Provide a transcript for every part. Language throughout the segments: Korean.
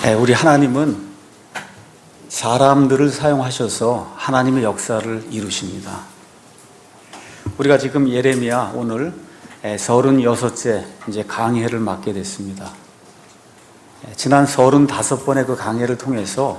우리 하나님은 사람들을 사용하셔서 하나님의 역사를 이루십니다. 우리가 지금 예레미야 오늘 36째 이제 강해를 맡게 됐습니다. 지난 35번의 그 강해를 통해서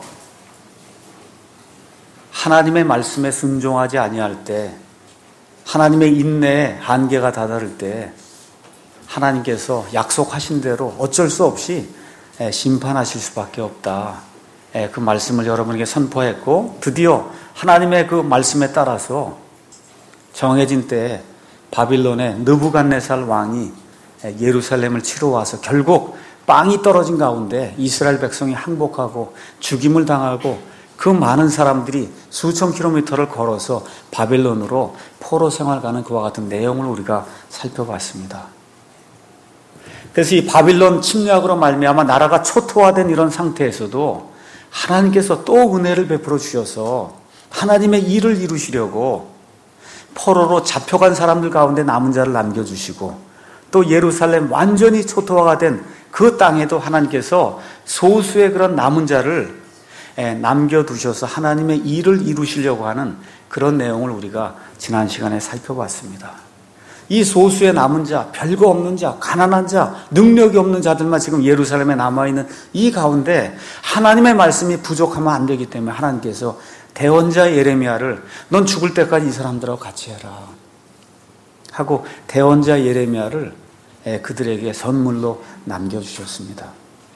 하나님의 말씀에 순종하지 아니할 때, 하나님의 인내에 한계가 다다를 때 하나님께서 약속하신 대로 어쩔 수 없이 심판하실 수밖에 없다. 그 말씀을 여러분에게 선포했고, 드디어 하나님의 그 말씀에 따라서 정해진 때에 바빌론의 느부갓네살 왕이 예루살렘을 치러 와서 결국 빵이 떨어진 가운데 이스라엘 백성이 항복하고 죽임을 당하고 그 많은 사람들이 수천 킬로미터를 걸어서 바빌론으로 포로 생활 가는 그와 같은 내용을 우리가 살펴봤습니다. 그래서 이 바빌론 침략으로 말미암아 나라가 초토화된 이런 상태에서도 하나님께서 또 은혜를 베풀어 주셔서 하나님의 일을 이루시려고 포로로 잡혀간 사람들 가운데 남은 자를 남겨주시고, 또 예루살렘 완전히 초토화가 된 그 땅에도 하나님께서 소수의 그런 남은 자를 남겨두셔서 하나님의 일을 이루시려고 하는 그런 내용을 우리가 지난 시간에 살펴봤습니다. 이 소수의 남은 자, 별거 없는 자, 가난한 자, 능력이 없는 자들만 지금 예루살렘에 남아있는 이 가운데 하나님의 말씀이 부족하면 안 되기 때문에 하나님께서 대언자 예레미야를 넌 죽을 때까지 이 사람들하고 같이 해라 하고 대언자 예레미야를 그들에게 선물로 남겨주셨습니다.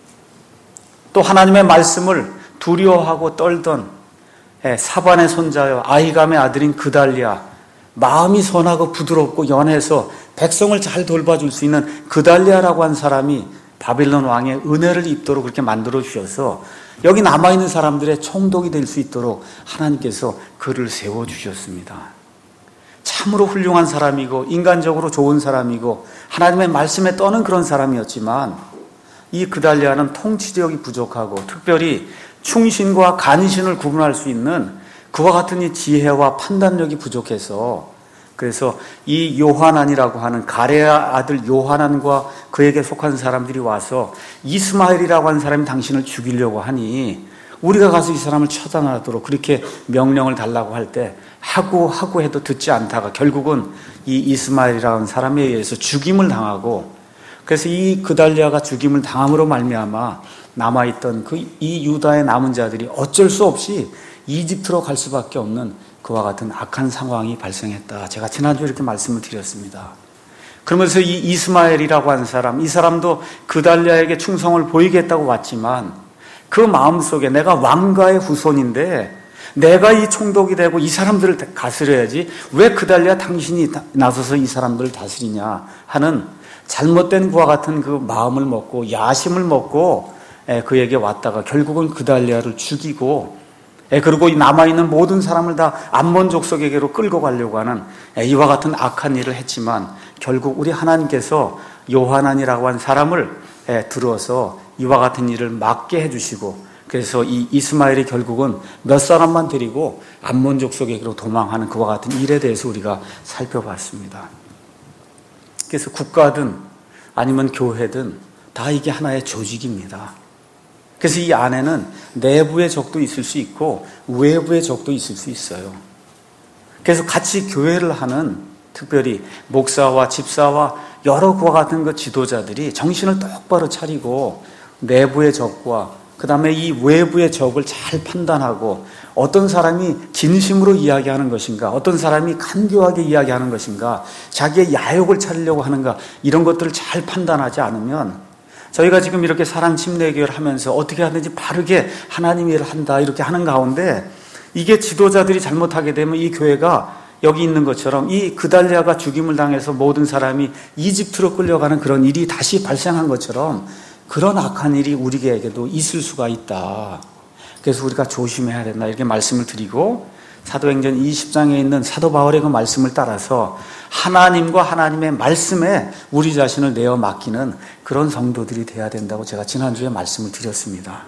또 하나님의 말씀을 두려워하고 떨던 사반의 손자여 아히감의 아들인 그달리아, 마음이 선하고 부드럽고 연해서 백성을 잘 돌봐줄 수 있는 그달리아라고 한 사람이 바빌론 왕의 은혜를 입도록 그렇게 만들어 주셔서 여기 남아있는 사람들의 총독이 될 수 있도록 하나님께서 그를 세워주셨습니다. 참으로 훌륭한 사람이고 인간적으로 좋은 사람이고 하나님의 말씀에 떠는 그런 사람이었지만 이 그달리아는 통치력이 부족하고 특별히 충신과 간신을 구분할 수 있는 그와 같은 이 지혜와 판단력이 부족해서, 그래서 이 요하난이라고 하는 가레아 아들 요하난과 그에게 속한 사람들이 와서 이스마엘이라고 하는 사람이 당신을 죽이려고 하니 우리가 가서 이 사람을 처단하도록 그렇게 명령을 달라고 할 때 하고 해도 듣지 않다가 결국은 이 이스마엘이라는 사람에 의해서 죽임을 당하고, 그래서 이 그달리아가 죽임을 당함으로 말미암아 남아있던 이 유다의 남은 자들이 어쩔 수 없이 이집트로 갈 수밖에 없는 그와 같은 악한 상황이 발생했다. 제가 지난주에 이렇게 말씀을 드렸습니다. 그러면서 이 이스마엘이라고 하는 사람, 이 사람도 그달리아에게 충성을 보이겠다고 왔지만 그 마음속에 내가 왕가의 후손인데 내가 이 총독이 되고 이 사람들을 다스려야지 왜 그달리아 당신이 나서서 이 사람들을 다스리냐 하는 잘못된 그와 같은 그 마음을 먹고 야심을 먹고 그에게 왔다가 결국은 그달리아를 죽이고, 그리고 남아있는 모든 사람을 다 암몬 족속에게로 끌고 가려고 하는 이와 같은 악한 일을 했지만 결국 우리 하나님께서 요하난이라고 한 사람을 들어서 이와 같은 일을 막게 해주시고, 그래서 이 이스마엘이 결국은 몇 사람만 데리고 암몬 족속에게로 도망하는 그와 같은 일에 대해서 우리가 살펴봤습니다. 그래서 국가든 아니면 교회든 다 이게 하나의 조직입니다. 그래서 이 안에는 내부의 적도 있을 수 있고 외부의 적도 있을 수 있어요. 그래서 같이 교회를 하는 특별히 목사와 집사와 여러 그와 같은 그 지도자들이 정신을 똑바로 차리고 내부의 적과 그 다음에 이 외부의 적을 잘 판단하고 어떤 사람이 진심으로 이야기하는 것인가, 어떤 사람이 간교하게 이야기하는 것인가, 자기의 야욕을 차리려고 하는가, 이런 것들을 잘 판단하지 않으면 저희가 지금 이렇게 사랑 침례교회를 하면서 어떻게 하든지 바르게 하나님 일을 한다 이렇게 하는 가운데 이게 지도자들이 잘못하게 되면 이 교회가 여기 있는 것처럼 이 그달리아가 죽임을 당해서 모든 사람이 이집트로 끌려가는 그런 일이 다시 발생한 것처럼 그런 악한 일이 우리에게도 있을 수가 있다. 그래서 우리가 조심해야 된다 이렇게 말씀을 드리고, 사도행전 20장에 있는 사도 바울의 그 말씀을 따라서 하나님과 하나님의 말씀에 우리 자신을 내어 맡기는 그런 성도들이 돼야 된다고 제가 지난주에 말씀을 드렸습니다.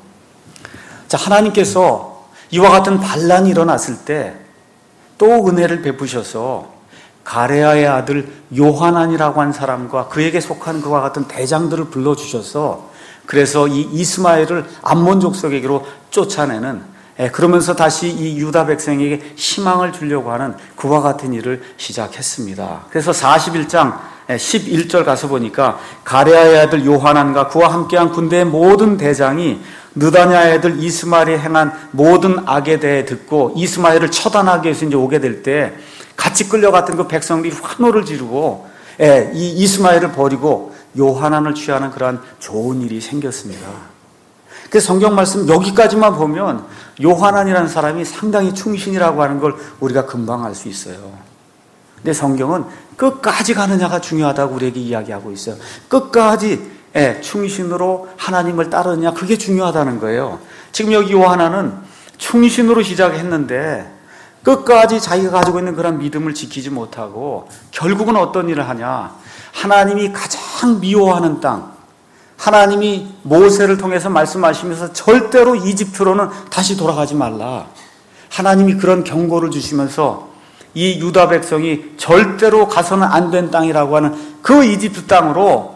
자, 하나님께서 이와 같은 반란이 일어났을 때 또 은혜를 베푸셔서 가레아의 아들 요하난이라고 한 사람과 그에게 속한 그와 같은 대장들을 불러주셔서 그래서 이 이스마엘을 암몬 족속에게로 쫓아내는, 그러면서 다시 이 유다 백성에게 희망을 주려고 하는 그와 같은 일을 시작했습니다. 그래서 41장 11절 가서 보니까 가레아의 아들 요하난과 그와 함께한 군대의 모든 대장이 느다냐의 아들 이스마엘이 행한 모든 악에 대해 듣고 이스마엘을 처단하기 위해서 이제 오게 될 때 같이 끌려갔던 그 백성들이 환호를 지르고 이 이스마엘을 버리고 요하난을 취하는 그러한 좋은 일이 생겼습니다. 그래서 성경 말씀 여기까지만 보면 요하난이라는 사람이 상당히 충신이라고 하는 걸 우리가 금방 알 수 있어요. 근데 성경은 끝까지 가느냐가 중요하다고 우리에게 이야기하고 있어요. 끝까지 충신으로 하나님을 따르느냐, 그게 중요하다는 거예요. 지금 여기 요하난은 충신으로 시작했는데 끝까지 자기가 가지고 있는 그런 믿음을 지키지 못하고 결국은 어떤 일을 하냐, 하나님이 가장 미워하는 땅, 하나님이 모세를 통해서 말씀하시면서 절대로 이집트로는 다시 돌아가지 말라, 하나님이 그런 경고를 주시면서 이 유다 백성이 절대로 가서는 안 된 땅이라고 하는 그 이집트 땅으로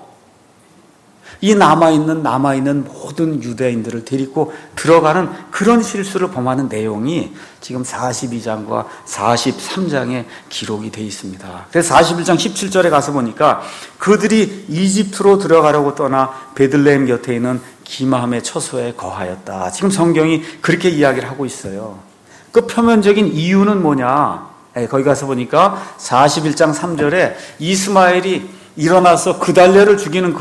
이 남아있는 모든 유대인들을 데리고 들어가는 그런 실수를 범하는 내용이 지금 42장과 43장에 기록이 되어 있습니다. 그래서 41장 17절에 가서 보니까 그들이 이집트로 들어가려고 떠나 베들레헴 곁에 있는 기마함의 처소에 거하였다. 지금 성경이 그렇게 이야기를 하고 있어요. 그 표면적인 이유는 뭐냐? 거기 가서 보니까 41장 3절에 이스마엘이 일어나서 그달랴를 죽이는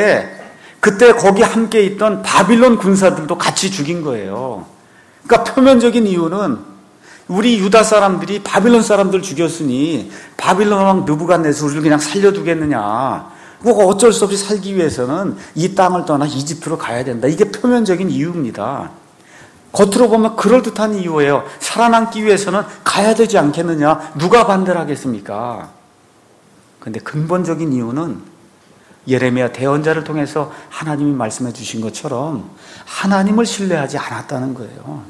그때 거기 함께 있던 바빌론 군사들도 같이 죽인 거예요. 그러니까 표면적인 이유는 우리 유다 사람들이 바빌론 사람들 죽였으니 바빌론 왕 느부갓네살을 그냥 살려두겠느냐, 뭐 어쩔 수 없이 살기 위해서는 이 땅을 떠나 이집트로 가야 된다. 이게 표면적인 이유입니다. 겉으로 보면 그럴듯한 이유예요. 살아남기 위해서는 가야 되지 않겠느냐, 누가 반대를 하겠습니까? 그런데 근본적인 이유는 예레미야 대언자를 통해서 하나님이 말씀해 주신 것처럼 하나님을 신뢰하지 않았다는 거예요.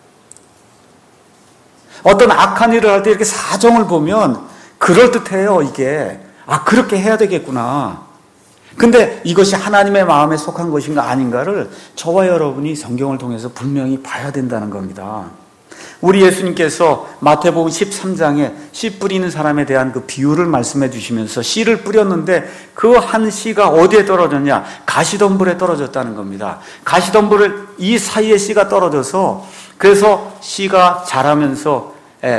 어떤 악한 일을 할 때 이렇게 사정을 보면 그럴듯해요. 이게 그렇게 해야 되겠구나. 근데 이것이 하나님의 마음에 속한 것인가 아닌가를 저와 여러분이 성경을 통해서 분명히 봐야 된다는 겁니다. 우리 예수님께서 마태복음 13장에 씨 뿌리는 사람에 대한 그 비유를 말씀해 주시면서 씨를 뿌렸는데 그 한 씨가 어디에 떨어졌냐? 가시덤불에 떨어졌다는 겁니다. 가시덤불을 이 사이에 씨가 떨어져서 그래서 씨가 자라면서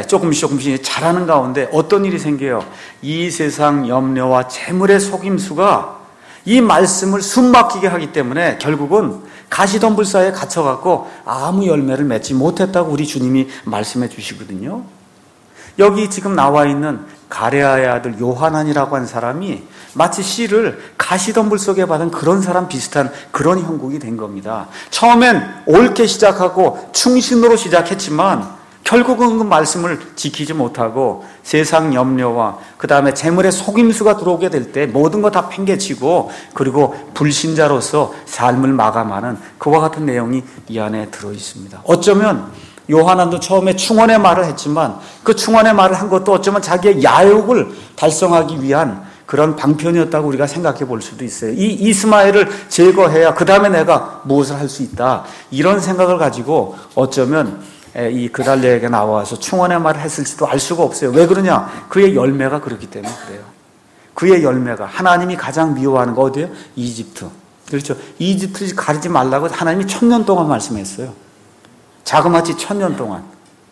조금씩 자라는 가운데 어떤 일이 생겨요? 이 세상 염려와 재물의 속임수가 이 말씀을 숨막히게 하기 때문에 결국은 가시덤불 사이에 갇혀갖고 아무 열매를 맺지 못했다고 우리 주님이 말씀해 주시거든요. 여기 지금 나와 있는 가레아의 아들 요하난이라고 한 사람이 마치 씨를 가시덤불 속에 받은 그런 사람 비슷한 그런 형국이 된 겁니다. 처음엔 옳게 시작하고 충신으로 시작했지만 결국은 그 말씀을 지키지 못하고 세상 염려와 그 다음에 재물의 속임수가 들어오게 될 때 모든 거 다 팽개치고 그리고 불신자로서 삶을 마감하는 그와 같은 내용이 이 안에 들어 있습니다. 어쩌면 요하난도 처음에 충원의 말을 했지만 그 충원의 말을 한 것도 어쩌면 자기의 야욕을 달성하기 위한 그런 방편이었다고 우리가 생각해 볼 수도 있어요. 이 이스마엘을 제거해야 그 다음에 내가 무엇을 할 수 있다, 이런 생각을 가지고 어쩌면 이 그달랴에게 나와서 충원의 말을 했을지도 알 수가 없어요. 왜 그러냐? 그의 열매가 그렇기 때문에 그래요. 그의 열매가 하나님이 가장 미워하는 거 어디예요? 이집트. 그렇죠. 이집트 가리지 말라고 하나님이 1000년 동안 말씀했어요. 자그마치 1000년 동안.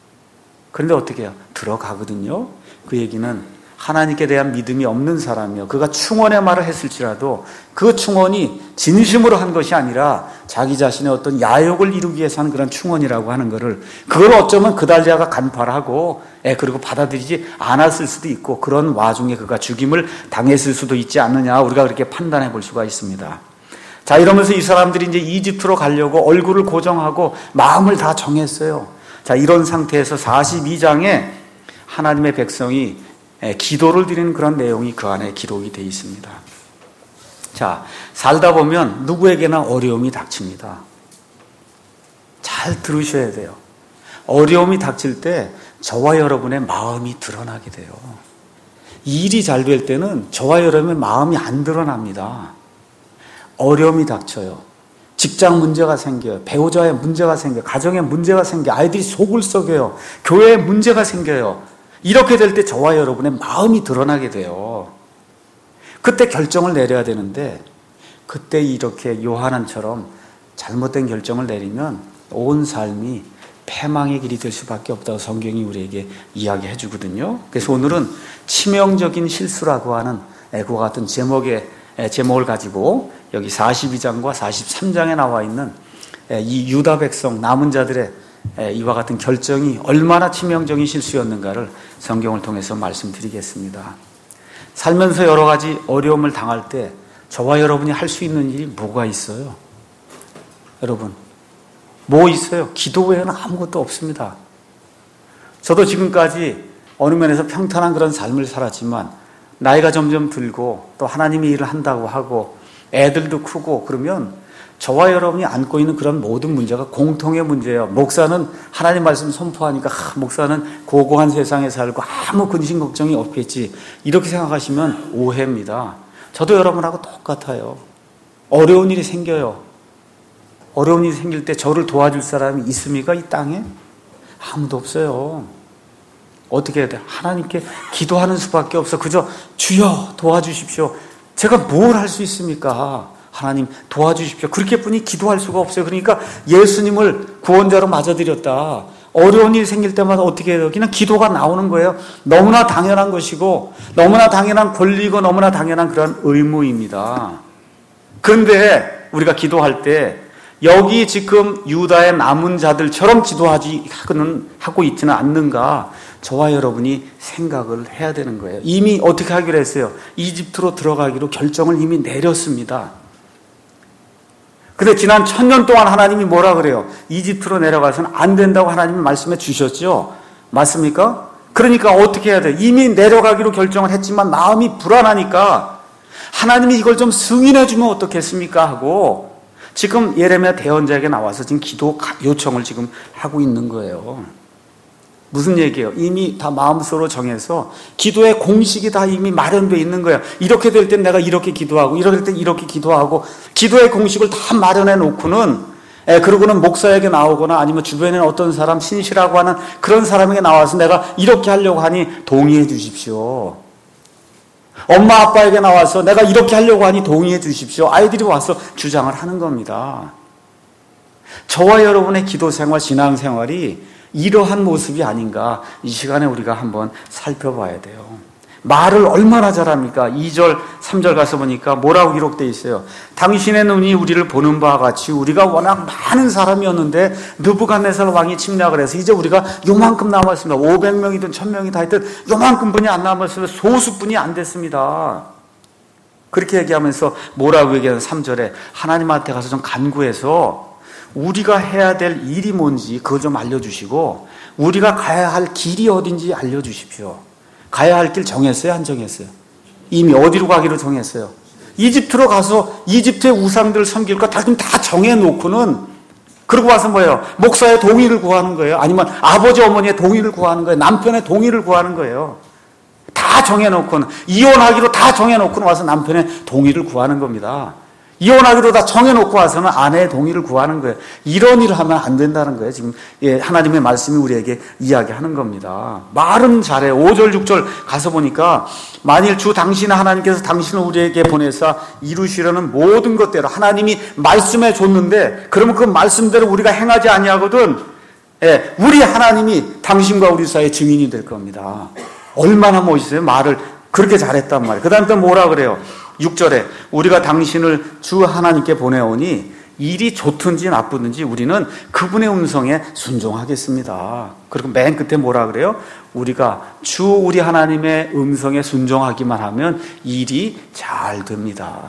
그런데 어떻게 해요? 들어가거든요. 그 얘기는 하나님께 대한 믿음이 없는 사람이요, 그가 충원의 말을 했을지라도 그 충원이 진심으로 한 것이 아니라 자기 자신의 어떤 야욕을 이루기 위해서 하는 그런 충원이라고 하는 것을, 그걸 어쩌면 그달랴가 간파하고 그리고 받아들이지 않았을 수도 있고 그런 와중에 그가 죽임을 당했을 수도 있지 않느냐, 우리가 그렇게 판단해 볼 수가 있습니다. 자, 이러면서 이 사람들이 이제 이집트로 가려고 얼굴을 고정하고 마음을 다 정했어요. 자, 이런 상태에서 42장에 하나님의 백성이 기도를 드리는 그런 내용이 그 안에 기록이 되어 있습니다. 자, 살다 보면 누구에게나 어려움이 닥칩니다. 잘 들으셔야 돼요. 어려움이 닥칠 때 저와 여러분의 마음이 드러나게 돼요. 일이 잘 될 때는 저와 여러분의 마음이 안 드러납니다. 어려움이 닥쳐요. 직장 문제가 생겨요. 배우자의 문제가 생겨요. 가정에 문제가 생겨요. 아이들이 속을 썩여요. 교회에 문제가 생겨요. 이렇게 될 때 저와 여러분의 마음이 드러나게 돼요. 그때 결정을 내려야 되는데 그때 이렇게 요한처럼 잘못된 결정을 내리면 온 삶이 패망의 길이 될 수밖에 없다고 성경이 우리에게 이야기해 주거든요. 그래서 오늘은 치명적인 실수라고 하는 그와 같은 제목을 가지고 여기 42장과 43장에 나와 있는 이 유다 백성 남은 자들의 이와 같은 결정이 얼마나 치명적인 실수였는가를 성경을 통해서 말씀드리겠습니다. 살면서 여러 가지 어려움을 당할 때 저와 여러분이 할 수 있는 일이 뭐가 있어요? 여러분, 뭐 있어요? 기도 외에는 아무것도 없습니다. 저도 지금까지 어느 면에서 평탄한 그런 삶을 살았지만 나이가 점점 들고 또 하나님의 일을 한다고 하고 애들도 크고 그러면 저와 여러분이 안고 있는 그런 모든 문제가 공통의 문제예요. 목사는 하나님 말씀 선포하니까 목사는 고고한 세상에 살고 아무 근심 걱정이 없겠지, 이렇게 생각하시면 오해입니다. 저도 여러분하고 똑같아요. 어려운 일이 생겨요. 어려운 일이 생길 때 저를 도와줄 사람이 있습니까? 이 땅에? 아무도 없어요. 어떻게 해야 돼? 하나님께 기도하는 수밖에 없어. 그저 주여 도와주십시오. 제가 뭘 할 수 있습니까? 하나님 도와주십시오. 그렇게뿐이 기도할 수가 없어요. 그러니까 예수님을 구원자로 맞아들였다. 어려운 일이 생길 때마다 어떻게 해요? 그냥 기도가 나오는 거예요. 너무나 당연한 것이고 너무나 당연한 권리고 너무나 당연한 그런 의무입니다. 그런데 우리가 기도할 때 여기 지금 유다의 남은 자들처럼 하고 있지는 않는가, 저와 여러분이 생각을 해야 되는 거예요. 이미 어떻게 하기로 했어요? 이집트로 들어가기로 결정을 이미 내렸습니다. 근데 지난 1000년 동안 하나님이 뭐라 그래요? 이집트로 내려가서는 안 된다고 하나님이 말씀해 주셨죠? 맞습니까? 그러니까 어떻게 해야 돼요? 이미 내려가기로 결정을 했지만 마음이 불안하니까 하나님이 이걸 좀 승인해 주면 어떻겠습니까? 하고 지금 예레미야 대언자에게 나와서 지금 기도 요청을 지금 하고 있는 거예요. 무슨 얘기예요? 이미 다 마음속으로 정해서 기도의 공식이 다 이미 마련되어 있는 거예요. 이렇게 될 땐 내가 이렇게 기도하고 이렇게 될 땐 이렇게 기도하고 기도의 공식을 다 마련해 놓고는 그러고는 목사에게 나오거나 아니면 주변에 어떤 사람 신시라고 하는 그런 사람에게 나와서 내가 이렇게 하려고 하니 동의해 주십시오. 엄마 아빠에게 나와서 내가 이렇게 하려고 하니 동의해 주십시오. 아이들이 와서 주장을 하는 겁니다. 저와 여러분의 기도 생활, 신앙 생활이 이러한 모습이 아닌가, 이 시간에 우리가 한번 살펴봐야 돼요. 말을 얼마나 잘합니까? 2절, 3절 가서 보니까 뭐라고 기록되어 있어요? 당신의 눈이 우리를 보는 바와 같이 우리가 워낙 많은 사람이었는데 느부갓네살 왕이 침략을 해서 이제 우리가 요만큼 남았습니다. 500명이든 1000명이 다 있든 요만큼 분이 안 남았으면 소수뿐이 안 됐습니다. 그렇게 얘기하면서 뭐라고 얘기하는 3절에 하나님한테 가서 좀 간구해서 우리가 해야 될 일이 뭔지 그거 좀 알려주시고 우리가 가야 할 길이 어딘지 알려주십시오. 가야 할 길 정했어요? 안 정했어요? 이미 어디로 가기로 정했어요? 이집트로 가서 이집트의 우상들 섬길 거 다 정해놓고는 그러고 와서 뭐예요? 목사의 동의를 구하는 거예요? 아니면 아버지 어머니의 동의를 구하는 거예요? 남편의 동의를 구하는 거예요? 다 정해놓고는, 이혼하기로 다 정해놓고는 와서 남편의 동의를 구하는 겁니다. 이혼하기로 다 정해놓고 와서는 아내의 동의를 구하는 거예요. 이런 일을 하면 안 된다는 거예요. 지금 하나님의 말씀이 우리에게 이야기하는 겁니다. 말은 잘해요. 5절 6절 가서 보니까 만일 주 당신 하나님께서 당신을 우리에게 보내사 이루시려는 모든 것대로 하나님이 말씀해 줬는데 그러면 그 말씀대로 우리가 행하지 아니하거든 우리 하나님이 당신과 우리 사이의 증인이 될 겁니다. 얼마나 멋있어요. 말을 그렇게 잘했단 말이에요. 그 다음에 또 뭐라 그래요? 6절에 우리가 당신을 주 하나님께 보내오니 일이 좋든지 나쁘든지 우리는 그분의 음성에 순종하겠습니다. 그리고 맨 끝에 뭐라 그래요? 우리가 주 우리 하나님의 음성에 순종하기만 하면 일이 잘 됩니다.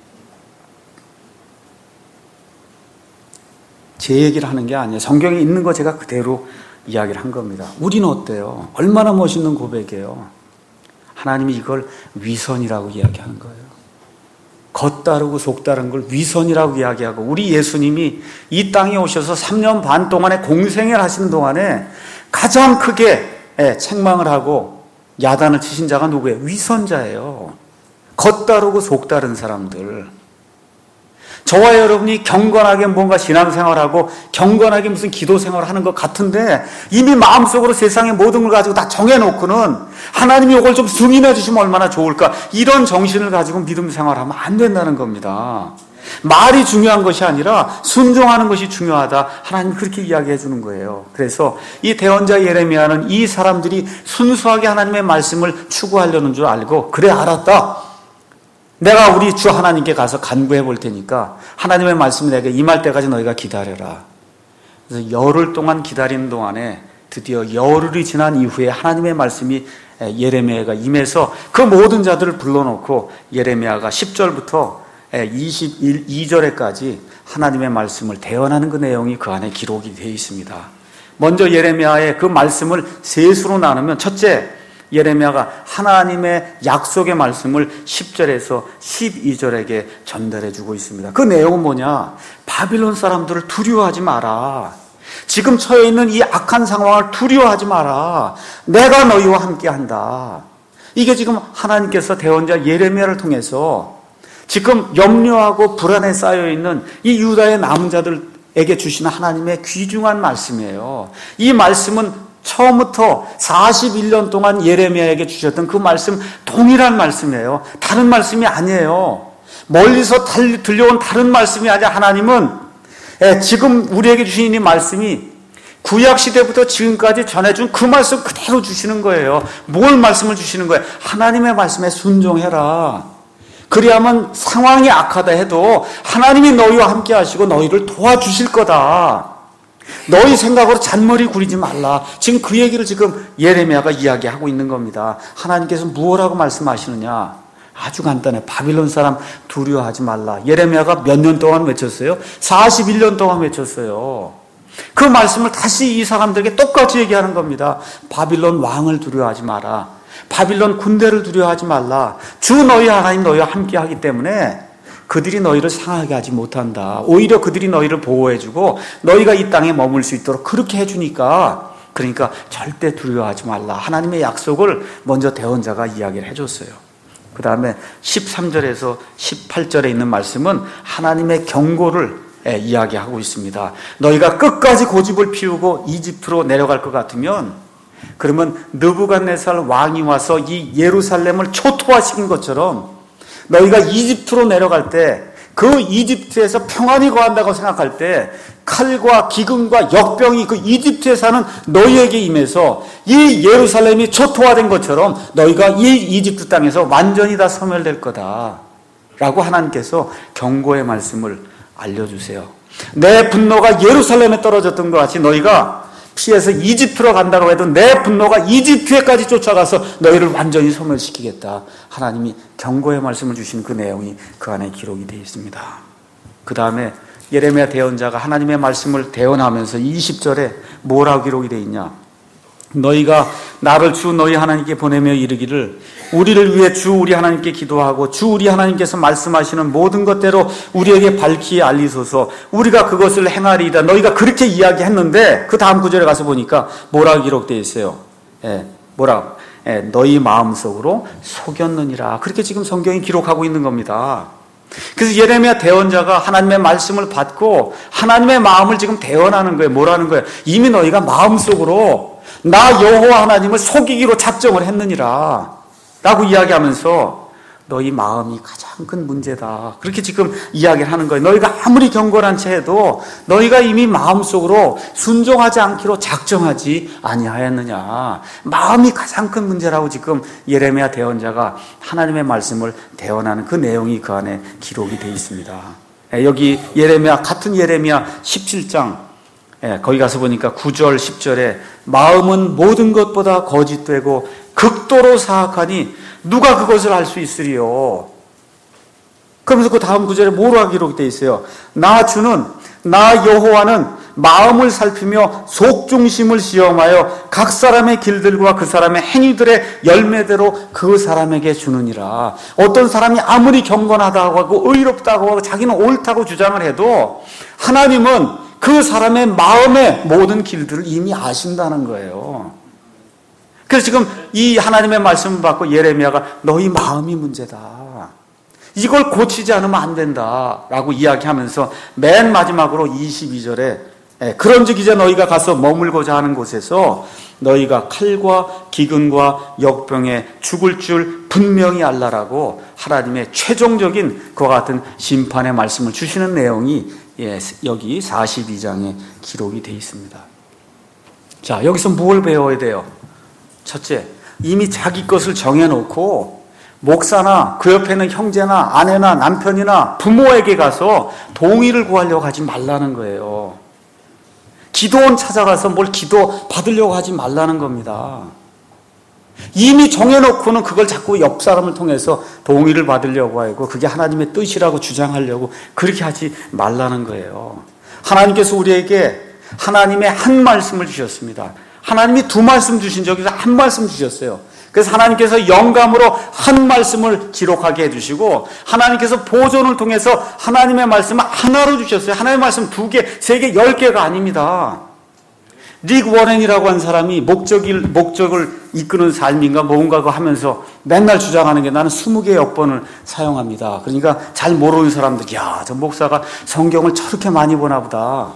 제 얘기를 하는 게 아니에요. 성경에 있는 거 제가 그대로 이야기를 한 겁니다. 우리는 어때요? 얼마나 멋있는 고백이에요. 하나님이 이걸 위선이라고 이야기하는 거예요. 겉다르고 속다른 걸 위선이라고 이야기하고, 우리 예수님이 이 땅에 오셔서 3년 반 동안에 공생애를 하시는 동안에 가장 크게 책망을 하고 야단을 치신 자가 누구예요? 위선자예요. 겉다르고 속다른 사람들. 저와 여러분이 경건하게 뭔가 신앙생활하고 경건하게 무슨 기도생활을 하는 것 같은데 이미 마음속으로 세상의 모든 걸 가지고 다 정해놓고는 하나님이 이걸 좀 승인해 주시면 얼마나 좋을까, 이런 정신을 가지고 믿음 생활하면 안 된다는 겁니다. 말이 중요한 것이 아니라 순종하는 것이 중요하다. 하나님 그렇게 이야기해 주는 거예요. 그래서 이 대언자 예레미야는 이 사람들이 순수하게 하나님의 말씀을 추구하려는 줄 알고, 그래 알았다, 내가 우리 주 하나님께 가서 간구해 볼 테니까 하나님의 말씀이 내게 임할 때까지 너희가 기다려라. 그래서 열흘 동안 기다리는 동안에 드디어 열흘이 지난 이후에 하나님의 말씀이 예레미야가 임해서 그 모든 자들을 불러놓고 예레미야가 10절부터 22절에까지 하나님의 말씀을 대언하는 그 내용이 그 안에 기록이 되어 있습니다. 먼저 예레미야의 그 말씀을 세 수로 나누면, 첫째, 예레미야가 하나님의 약속의 말씀을 10절에서 12절에게 전달해 주고 있습니다. 그 내용은 뭐냐? 바빌론 사람들을 두려워하지 마라. 지금 처해 있는 이 악한 상황을 두려워하지 마라. 내가 너희와 함께 한다. 이게 지금 하나님께서 대언자 예레미야를 통해서 지금 염려하고 불안에 쌓여 있는 이 유다의 남은 자들에게 주시는 하나님의 귀중한 말씀이에요. 이 말씀은 처음부터 41년 동안 예레미야에게 주셨던 그 말씀 동일한 말씀이에요. 다른 말씀이 아니에요. 멀리서 들려온 다른 말씀이 아니라 하나님은 지금 우리에게 주신 이 말씀이 구약시대부터 지금까지 전해준 그 말씀 그대로 주시는 거예요. 뭘 말씀을 주시는 거예요? 하나님의 말씀에 순종해라. 그리하면 상황이 악하다 해도 하나님이 너희와 함께 하시고 너희를 도와주실 거다. 너희 생각으로 잔머리 구리지 말라. 지금 그 얘기를 지금 예레미야가 이야기하고 있는 겁니다. 하나님께서 무엇라고 말씀하시느냐? 아주 간단해. 바빌론 사람 두려워하지 말라. 예레미야가 몇 년 동안 외쳤어요? 41년 동안 외쳤어요. 그 말씀을 다시 이 사람들에게 똑같이 얘기하는 겁니다. 바빌론 왕을 두려워하지 마라. 바빌론 군대를 두려워하지 말라. 주 너희 하나님 너희와 함께 하기 때문에 그들이 너희를 상하게 하지 못한다. 오히려 그들이 너희를 보호해주고 너희가 이 땅에 머물 수 있도록 그렇게 해주니까, 그러니까 절대 두려워하지 말라. 하나님의 약속을 먼저 대언자가 이야기를 해줬어요. 그 다음에 13절에서 18절에 있는 말씀은 하나님의 경고를 이야기하고 있습니다. 너희가 끝까지 고집을 피우고 이집트로 내려갈 것 같으면, 그러면 느부갓네살 왕이 와서 이 예루살렘을 초토화시킨 것처럼 너희가 이집트로 내려갈 때, 그 이집트에서 평안히 거한다고 생각할 때 칼과 기근과 역병이 그 이집트에 사는 너희에게 임해서 이 예루살렘이 초토화된 것처럼 너희가 이 이집트 땅에서 완전히 다 소멸될 거다 라고 하나님께서 경고의 말씀을 알려주세요. 내 분노가 예루살렘에 떨어졌던 것 같이 너희가 피해서 이집트로 간다고 해도 내 분노가 이집트에까지 쫓아가서 너희를 완전히 소멸시키겠다. 하나님이 경고의 말씀을 주신 그 내용이 그 안에 기록이 되어 있습니다. 그 다음에 예레미야 대언자가 하나님의 말씀을 대언하면서 20절에 뭐라고 기록이 되어 있냐? 너희가 나를 주 너희 하나님께 보내며 이르기를 우리를 위해 주 우리 하나님께 기도하고 주 우리 하나님께서 말씀하시는 모든 것대로 우리에게 밝히 알리소서. 우리가 그것을 행하리이다. 너희가 그렇게 이야기했는데 그 다음 구절에 가서 보니까 뭐라고 기록되어 있어요? 뭐라고? 너희 마음속으로 속였느니라. 그렇게 지금 성경이 기록하고 있는 겁니다. 그래서 예레미야 대언자가 하나님의 말씀을 받고 하나님의 마음을 지금 대언하는 거예요. 뭐라는 거예요? 이미 너희가 마음속으로 나 여호와 하나님을 속이기로 작정을 했느니라 라고 이야기하면서 너희 마음이 가장 큰 문제다. 그렇게 지금 이야기를 하는 거예요. 너희가 아무리 경건한 채 해도 너희가 이미 마음속으로 순종하지 않기로 작정하지 아니하였느냐. 마음이 가장 큰 문제라고 지금 예레미야 대언자가 하나님의 말씀을 대언하는 그 내용이 그 안에 기록이 되어 있습니다. 여기 예레미야, 같은 예레미야 17장 거기 가서 보니까 9절 10절에 마음은 모든 것보다 거짓되고 극도로 사악하니 누가 그것을 알 수 있으리요. 그러면서 그 다음 구절에 뭐라고 기록되어 있어요? 나 여호와는 마음을 살피며 속중심을 시험하여 각 사람의 길들과 그 사람의 행위들의 열매대로 그 사람에게 주느니라. 어떤 사람이 아무리 경건하다고 하고 의롭다고 하고 자기는 옳다고 주장을 해도 하나님은 그 사람의 마음의 모든 길들을 이미 아신다는 거예요. 그래서 지금 이 하나님의 말씀을 받고 예레미야가 너희 마음이 문제다. 이걸 고치지 않으면 안 된다라고 이야기하면서 맨 마지막으로 22절에 그런즉 이제 너희가 가서 머물고자 하는 곳에서 너희가 칼과 기근과 역병에 죽을 줄 분명히 알라라고 하나님의 최종적인 그와 같은 심판의 말씀을 주시는 내용이 여기 42장에 기록이 되어 있습니다. 자, 여기서 뭘 배워야 돼요? 첫째, 이미 자기 것을 정해놓고 목사나 그 옆에 있는 형제나 아내나 남편이나 부모에게 가서 동의를 구하려고 하지 말라는 거예요. 기도원 찾아가서 뭘 기도 받으려고 하지 말라는 겁니다. 이미 정해놓고는 그걸 자꾸 옆 사람을 통해서 동의를 받으려고 하고 그게 하나님의 뜻이라고 주장하려고 그렇게 하지 말라는 거예요. 하나님께서 우리에게 하나님의 한 말씀을 주셨습니다. 하나님이 두 말씀 주신 적이 한 말씀 주셨어요. 그래서 하나님께서 영감으로 한 말씀을 기록하게 해주시고 하나님께서 보존을 통해서 하나님의 말씀을 하나로 주셨어요. 하나님의 말씀 2개, 3개, 10개가 아닙니다. 릭 워렌이라고 한 사람이 목적을 이끄는 삶인가 뭔가 하면서 맨날 주장하는 게 나는 20개의 역번을 사용합니다. 그러니까 잘 모르는 사람들, 야, 저 목사가 성경을 저렇게 많이 보나 보다.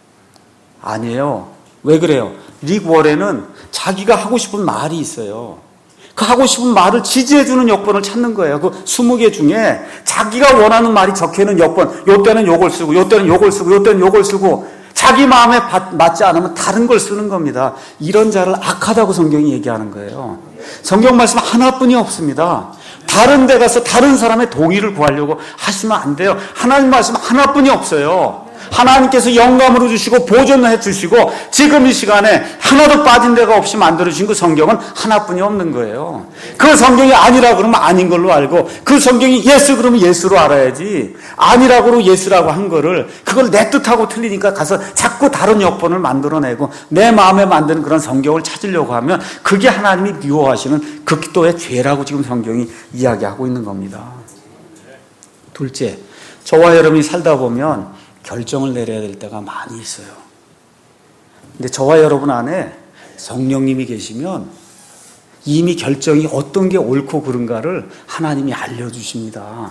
아니에요. 왜 그래요? 릭 워렌은 자기가 하고 싶은 말이 있어요. 그 하고 싶은 말을 지지해주는 역번을 찾는 거예요. 그 20개 중에 자기가 원하는 말이 적혀있는 역번, 요때는 요걸 쓰고, 요때는 요걸 쓰고, 요때는 요걸 쓰고, 자기 마음에 맞지 않으면 다른 걸 쓰는 겁니다. 이런 자를 악하다고 성경이 얘기하는 거예요. 성경 말씀 하나뿐이 없습니다. 다른 데 가서 다른 사람의 동의를 구하려고 하시면 안 돼요. 하나님 말씀 하나뿐이 없어요. 하나님께서 영감으로 주시고 보존해 주시고 지금 이 시간에 하나도 빠진 데가 없이 만들어주신 그 성경은 하나뿐이 없는 거예요. 그 성경이 아니라 그러면 아닌 걸로 알고 그 성경이 예수 그러면 예수로 알아야지 아니라고 그러고 예수라고 한 거를 그걸 내 뜻하고 틀리니까 가서 자꾸 다른 역본을 만들어내고 내 마음에 만드는 그런 성경을 찾으려고 하면 그게 하나님이 미워하시는 극도의 죄라고 지금 성경이 이야기하고 있는 겁니다. 둘째, 저와 여러분이 살다 보면 결정을 내려야 될 때가 많이 있어요. 근데 저와 여러분 안에 성령님이 계시면 이미 결정이 어떤 게 옳고 그른가를 하나님이 알려주십니다.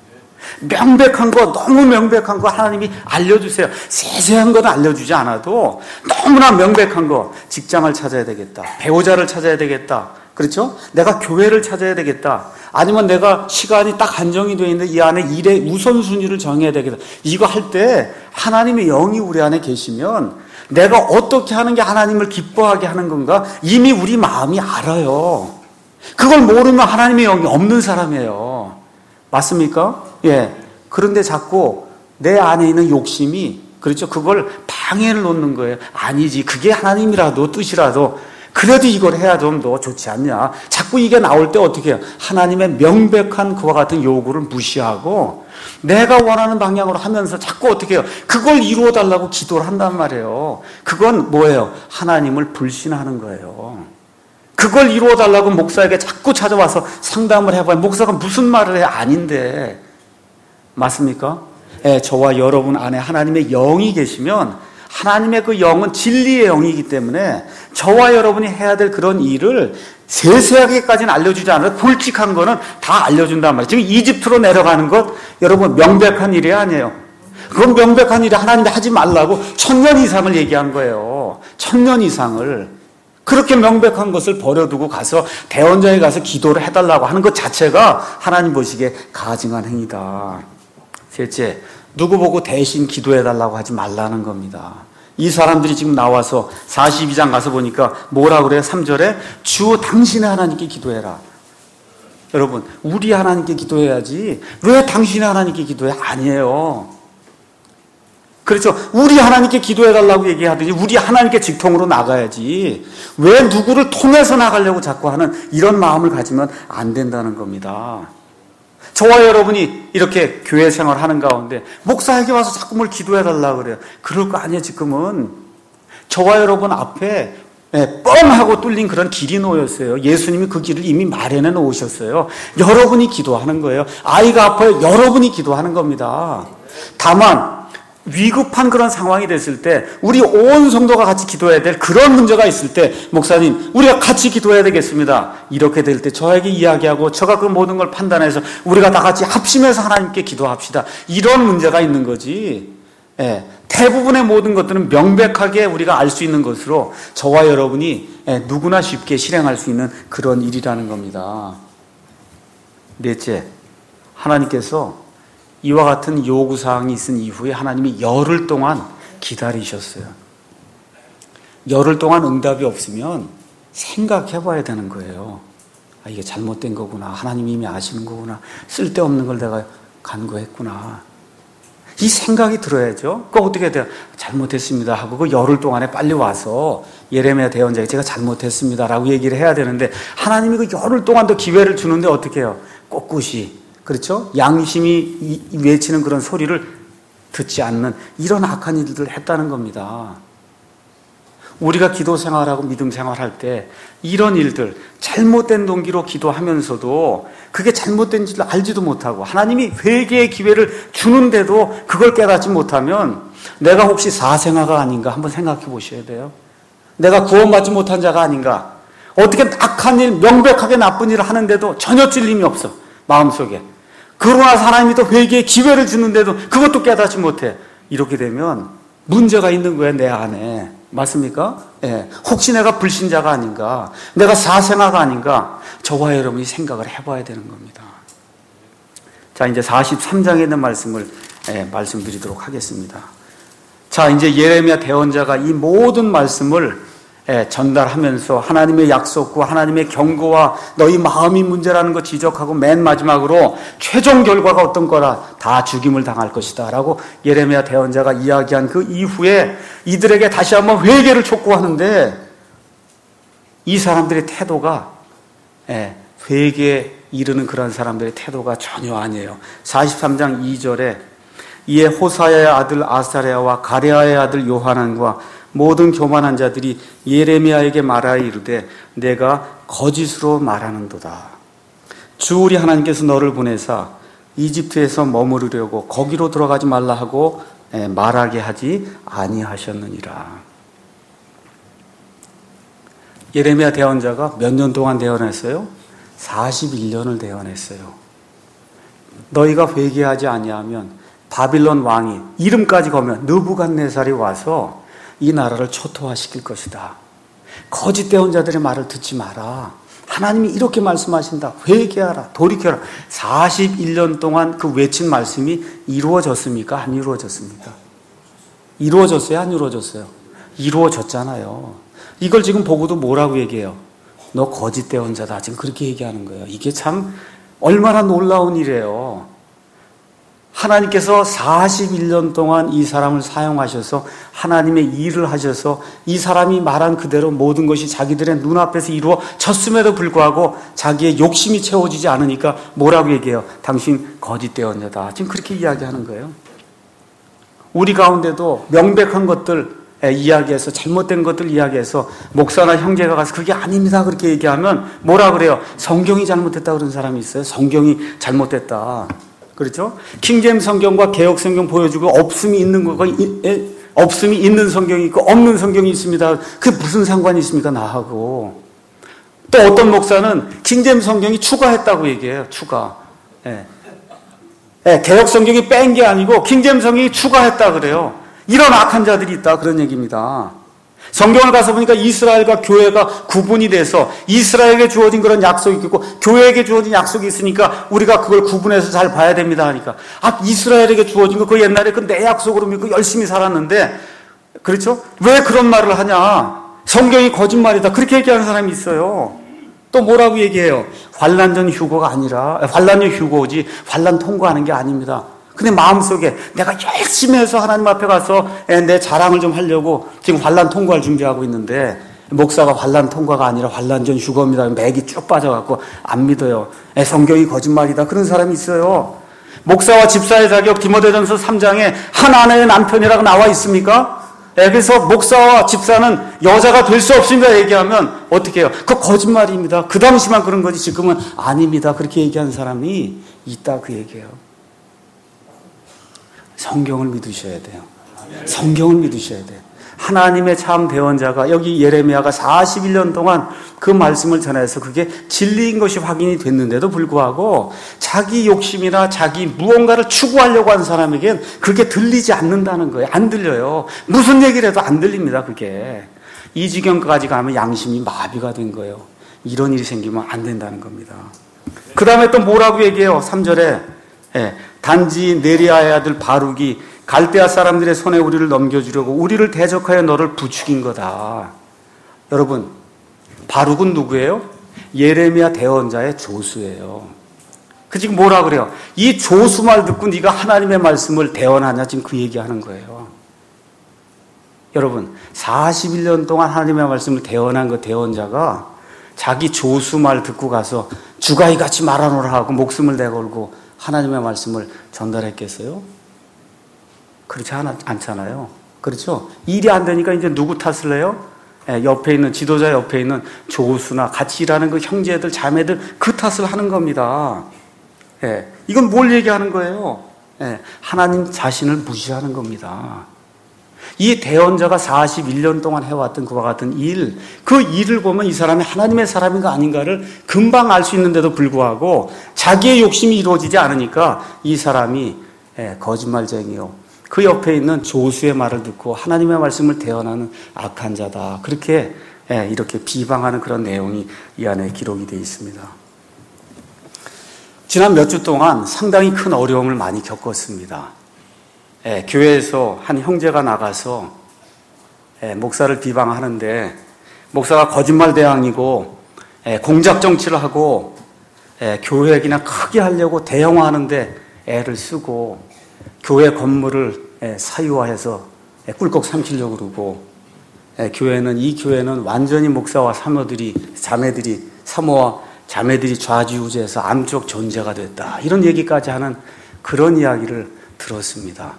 명백한 거, 너무 명백한 거 하나님이 알려주세요. 세세한 건 알려주지 않아도 너무나 명백한 거, 직장을 찾아야 되겠다, 배우자를 찾아야 되겠다, 그렇죠? 내가 교회를 찾아야 되겠다. 아니면 내가 시간이 딱 한정이 되어 있는데 이 안에 일의 우선순위를 정해야 되겠다. 이거 할 때 하나님의 영이 우리 안에 계시면 내가 어떻게 하는 게 하나님을 기뻐하게 하는 건가 이미 우리 마음이 알아요. 그걸 모르면 하나님의 영이 없는 사람이에요. 맞습니까? 예. 그런데 자꾸 내 안에 있는 욕심이 그렇죠? 그걸 방해를 놓는 거예요. 아니지. 그게 하나님이라도 뜻이라도 그래도 이걸 해야 좀 더 좋지 않냐. 자꾸 이게 나올 때 어떻게 해요? 하나님의 명백한 그와 같은 요구를 무시하고 내가 원하는 방향으로 하면서 자꾸 어떻게 해요? 그걸 이루어달라고 기도를 한단 말이에요. 그건 뭐예요? 하나님을 불신하는 거예요. 그걸 이루어달라고 목사에게 자꾸 찾아와서 상담을 해봐요. 목사가 무슨 말을 해? 아닌데. 맞습니까? 예, 저와 여러분 안에 하나님의 영이 계시면 하나님의 그 영은 진리의 영이기 때문에 저와 여러분이 해야 될 그런 일을 세세하게까지는 알려주지 않아도 굵직한 거는 다 알려준단 말이에요. 지금 이집트로 내려가는 것 여러분 명백한 일이 아니에요. 그건 명백한 일이 하나님이 하지 말라고 1000년 이상을 얘기한 거예요. 1000년 이상을. 그렇게 명백한 것을 버려두고 가서 대원장에 가서 기도를 해달라고 하는 것 자체가 하나님 보시기에 가증한 행위다. 셋째, 누구 보고 대신 기도해달라고 하지 말라는 겁니다. 이 사람들이 지금 나와서 42장 가서 보니까 뭐라 그래요? 3절에 주 당신의 하나님께 기도해라. 여러분, 우리 하나님께 기도해야지 왜 당신의 하나님께 기도해? 아니에요. 그렇죠. 우리 하나님께 기도해달라고 얘기하든지 우리 하나님께 직통으로 나가야지 왜 누구를 통해서 나가려고 자꾸 하는 이런 마음을 가지면 안 된다는 겁니다. 저와 여러분이 이렇게 교회 생활하는 가운데 목사에게 와서 자꾸 뭘 기도해달라고 그래요. 그럴 거 아니에요. 지금은 저와 여러분 앞에 뻥하고 뚫린 그런 길이 놓였어요. 예수님이 그 길을 이미 마련해 놓으셨어요. 여러분이 기도하는 거예요. 아이가 아파요. 여러분이 기도하는 겁니다. 다만 위급한 그런 상황이 됐을 때 우리 온 성도가 같이 기도해야 될 그런 문제가 있을 때 목사님 우리가 같이 기도해야 되겠습니다. 이렇게 될 때 저에게 이야기하고 저가 그 모든 걸 판단해서 우리가 다 같이 합심해서 하나님께 기도합시다. 이런 문제가 있는 거지. 예, 대부분의 모든 것들은 명백하게 우리가 알 수 있는 것으로 저와 여러분이 누구나 쉽게 실행할 수 있는 그런 일이라는 겁니다. 넷째, 하나님께서 이와 같은 요구사항이 있은 이후에 하나님이 열흘 동안 기다리셨어요. 열흘 동안 응답이 없으면 생각해 봐야 되는 거예요. 아, 이게 잘못된 거구나. 하나님이 이미 아시는 거구나. 쓸데없는 걸 내가 간구했구나. 이 생각이 들어야죠. 그거 어떻게 해야 돼요? 잘못했습니다 하고 그 열흘 동안에 빨리 와서 예레미야 대언자에게 제가 잘못했습니다 라고 얘기를 해야 되는데 하나님이 그 열흘 동안 더 기회를 주는데 어떻게 해요? 꼿꼿이, 그렇죠? 양심이 외치는 그런 소리를 듣지 않는 이런 악한 일들을 했다는 겁니다. 우리가 기도 생활하고 믿음 생활할 때 이런 일들, 잘못된 동기로 기도하면서도 그게 잘못된 줄 알지도 못하고 하나님이 회개의 기회를 주는데도 그걸 깨닫지 못하면 내가 혹시 사생아가 아닌가 한번 생각해 보셔야 돼요. 내가 구원받지 못한 자가 아닌가. 어떻게 악한 일, 명백하게 나쁜 일을 하는데도 전혀 찔림이 없어, 마음속에. 그러나 하나님이 또 회개의 기회를 주는데도 그것도 깨닫지 못해. 이렇게 되면 문제가 있는 거예요, 내 안에. 맞습니까? 예. 혹시 내가 불신자가 아닌가? 내가 사생아가 아닌가? 저와 여러분이 생각을 해봐야 되는 겁니다. 자, 이제 43장에 있는 말씀을 말씀드리도록 하겠습니다. 자, 이제 예레미야 대언자가 이 모든 말씀을 전달하면서 하나님의 약속과 하나님의 경고와 너희 마음이 문제라는 거 지적하고 맨 마지막으로 최종 결과가 어떤 거라, 다 죽임을 당할 것이다 라고 예레미야 대언자가 이야기한 그 이후에 이들에게 다시 한번 회개를 촉구하는데 이 사람들의 태도가 회개에 이르는 그런 사람들의 태도가 전혀 아니에요. 43장 2절에 이에 호사야의 아들 아사랴와 가랴의 아들 요하난과 모든 교만한 자들이 예레미야에게 말하여 이르되 내가 거짓으로 말하는도다. 주 우리 하나님께서 너를 보내사 이집트에서 머무르려고 거기로 들어가지 말라 하고 말하게 하지 아니하셨느니라. 예레미야 대언자가 몇 년 동안 대언했어요? 41년을 대언했어요. 너희가 회개하지 아니하면 바빌론 왕이 이름까지 거면 느부갓네살이 와서 이 나라를 초토화시킬 것이다. 거짓 대언자들의 말을 듣지 마라. 하나님이 이렇게 말씀하신다. 회개하라. 돌이켜라. 41년 동안 그 외친 말씀이 이루어졌습니까? 안 이루어졌습니까? 이루어졌어요? 안 이루어졌어요? 이루어졌잖아요. 이걸 지금 보고도 뭐라고 얘기해요? 너 거짓 대언자다. 지금 그렇게 얘기하는 거예요. 이게 참 얼마나 놀라운 일이에요. 하나님께서 41년 동안 이 사람을 사용하셔서 하나님의 일을 하셔서 이 사람이 말한 그대로 모든 것이 자기들의 눈앞에서 이루어졌음에도 불구하고 자기의 욕심이 채워지지 않으니까 뭐라고 얘기해요? 당신 거짓 대언자다. 지금 그렇게 이야기하는 거예요. 우리 가운데도 명백한 것들 이야기해서 잘못된 것들 이야기해서 목사나 형제가 가서 그게 아닙니다 그렇게 얘기하면 뭐라 그래요? 성경이 잘못됐다 그런 사람이 있어요. 성경이 잘못됐다. 그렇죠? 킹제임스 성경과 개역 성경 보여주고 없음이 있는 거가 없음이 있는 성경이 있고 없는 성경이 있습니다. 그게 무슨 상관이 있습니까? 나하고. 또 어떤 목사는 킹제임스 성경이 추가했다고 얘기해요. 추가. 개역 성경이 뺀 게 아니고 킹제임스 성경이 추가했다 그래요. 이런 악한 자들이 있다 그런 얘기입니다. 성경을 가서 보니까 이스라엘과 교회가 구분이 돼서 이스라엘에게 주어진 그런 약속이 있고 교회에게 주어진 약속이 있으니까 우리가 그걸 구분해서 잘 봐야 됩니다 하니까 이스라엘에게 주어진 거 그 옛날에 그 내 약속으로 믿고 열심히 살았는데 그렇죠? 왜 그런 말을 하냐? 성경이 거짓말이다 그렇게 얘기하는 사람이 있어요. 또 뭐라고 얘기해요? 환난 전 휴거가 아니라 환난 전 휴거지 환난 통과하는 게 아닙니다. 근데 마음속에 내가 열심히 해서 하나님 앞에 가서 내 자랑을 좀 하려고 지금 환난 통과를 준비하고 있는데 목사가 환난 통과가 아니라 환난 전 휴거입니다. 맥이 쭉 빠져갖고 안 믿어요. 성경이 거짓말이다. 그런 사람이 있어요. 목사와 집사의 자격 디모데전서 3장에 한 아내의 남편이라고 나와 있습니까? 그래서 목사와 집사는 여자가 될 수 없습니다 얘기하면 어떻게 해요? 그거 거짓말입니다. 그 당시만 그런 거지 지금은 아닙니다. 그렇게 얘기하는 사람이 있다 그 얘기예요. 성경을 믿으셔야 돼요. 성경을 믿으셔야 돼요. 하나님의 참 대언자가 여기 예레미야가 41년 동안 그 말씀을 전해서 그게 진리인 것이 확인이 됐는데도 불구하고 자기 욕심이나 자기 무언가를 추구하려고 하는 사람에겐 그게 들리지 않는다는 거예요. 안 들려요. 무슨 얘기를 해도 안 들립니다. 그게. 이 지경까지 가면 양심이 마비가 된 거예요. 이런 일이 생기면 안 된다는 겁니다. 그 다음에 또 뭐라고 얘기해요? 3절에 단지 네리아의 아들 바룩이 갈대아 사람들의 손에 우리를 넘겨주려고 우리를 대적하여 너를 부추긴 거다. 여러분, 바룩은 누구예요? 예레미야 대언자의 조수예요. 그 지금 뭐라 그래요? 이 조수 말 듣고 네가 하나님의 말씀을 대언하냐? 지금 그 얘기하는 거예요. 여러분, 41년 동안 하나님의 말씀을 대언한 그 대언자가 자기 조수 말 듣고 가서 주가이같이 말하노라 하고 목숨을 내걸고 하나님의 말씀을 전달했겠어요? 그렇지 않잖아요. 그렇죠? 일이 안 되니까 이제 누구 탓을 해요? 옆에 있는, 지도자 옆에 있는 조수나 같이 일하는 그 형제들, 자매들 그 탓을 하는 겁니다. 이건 뭘 얘기하는 거예요? 하나님 자신을 무시하는 겁니다. 이 대언자가 41년 동안 해왔던 그와 같은 일, 그 일을 보면 이 사람이 하나님의 사람인가 아닌가를 금방 알 수 있는데도 불구하고 자기의 욕심이 이루어지지 않으니까 이 사람이 거짓말쟁이요. 그 옆에 있는 조수의 말을 듣고 하나님의 말씀을 대언하는 악한 자다. 그렇게 이렇게 비방하는 그런 내용이 이 안에 기록이 되어 있습니다. 지난 몇 주 동안 상당히 큰 어려움을 많이 겪었습니다. 교회에서 한 형제가 나가서 목사를 비방하는데 목사가 거짓말 대왕이고 공작 정치를 하고 교회 그냥 크게 하려고 대형화하는데 애를 쓰고 교회 건물을 사유화해서 꿀꺽 삼키려고 그러고 이 교회는 완전히 목사와 자매들이 사모와 자매들이 좌지우지해서 암적 존재가 됐다. 이런 얘기까지 하는 그런 이야기를 들었습니다.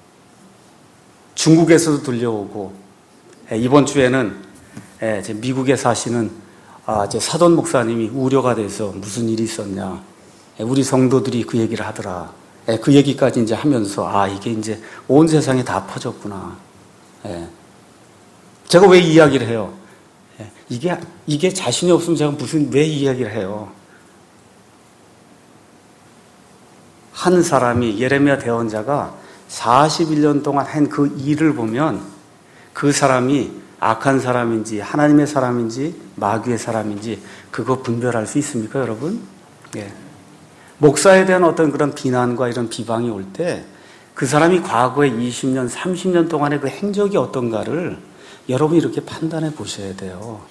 중국에서도 들려오고 이번 주에는 미국에 사시는 사돈 목사님이 우려가 돼서 무슨 일이 있었냐. 우리 성도들이 그 얘기를 하더라. 그 얘기까지 이제 하면서 이게 이제 온 세상에 다 퍼졌구나. 제가 왜 이야기를 해요? 이게 자신이 없으면 제가 왜 이야기를 해요? 한 사람이 예레미야 대언자가 41년 동안 한 그 일을 보면 그 사람이 악한 사람인지 하나님의 사람인지 마귀의 사람인지 그거 분별할 수 있습니까, 여러분? 목사에 대한 어떤 그런 비난과 이런 비방이 올 때 그 사람이 과거에 20년, 30년 동안의 그 행적이 어떤가를 여러분이 이렇게 판단해 보셔야 돼요.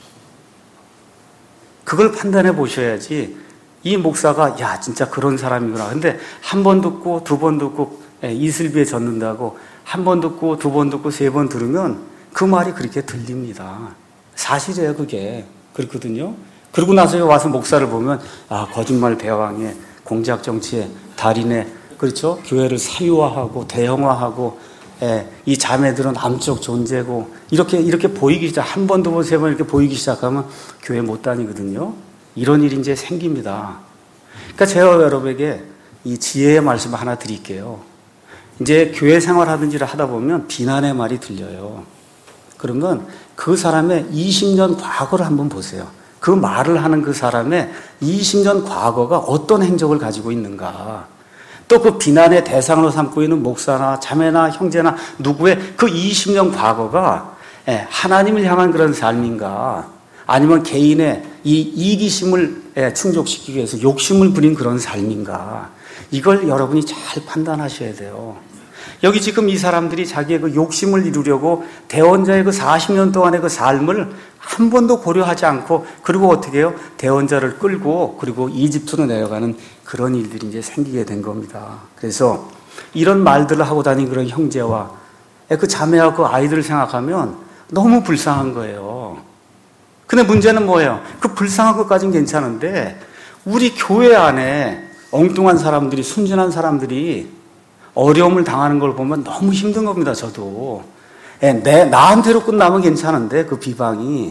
그걸 판단해 보셔야지 이 목사가 진짜 그런 사람이구나. 근데 한 번 듣고 두 번 듣고 이슬비에 젖는다고 한 번 듣고 두 번 듣고 세 번 들으면 그 말이 그렇게 들립니다. 사실이에요, 그게. 그렇거든요. 그러고 나서 와서 목사를 보면 거짓말 대왕의 공작 정치의 달인의 그렇죠? 교회를 사유화하고 대형화하고 이 자매들은 암적 존재고 이렇게 보이기 시작 한 번, 두 번, 세 번 이렇게 보이기 시작하면 교회 못 다니거든요. 이런 일이 이제 생깁니다. 그러니까 제가 여러분에게 이 지혜의 말씀 하나 드릴게요. 이제 교회 생활하든지를 하다 보면 비난의 말이 들려요. 그러면 그 사람의 20년 과거를 한번 보세요. 그 말을 하는 그 사람의 20년 과거가 어떤 행적을 가지고 있는가. 또 그 비난의 대상으로 삼고 있는 목사나 자매나 형제나 누구의 그 20년 과거가 하나님을 향한 그런 삶인가 아니면 개인의 이 이기심을 충족시키기 위해서 욕심을 부린 그런 삶인가 이걸 여러분이 잘 판단하셔야 돼요. 여기 지금 이 사람들이 자기의 그 욕심을 이루려고 대언자의 그 40년 동안의 그 삶을 한 번도 고려하지 않고 그리고 어떻게 해요? 대언자를 끌고 그리고 이집트로 내려가는 그런 일들이 이제 생기게 된 겁니다. 그래서 이런 말들을 하고 다닌 그런 형제와 그 자매와 그 아이들을 생각하면 너무 불쌍한 거예요. 근데 문제는 뭐예요? 그 불쌍한 것까지는 괜찮은데 우리 교회 안에 엉뚱한 사람들이 순진한 사람들이 어려움을 당하는 걸 보면 너무 힘든 겁니다. 저도 나한테로 끝나면 괜찮은데 그 비방이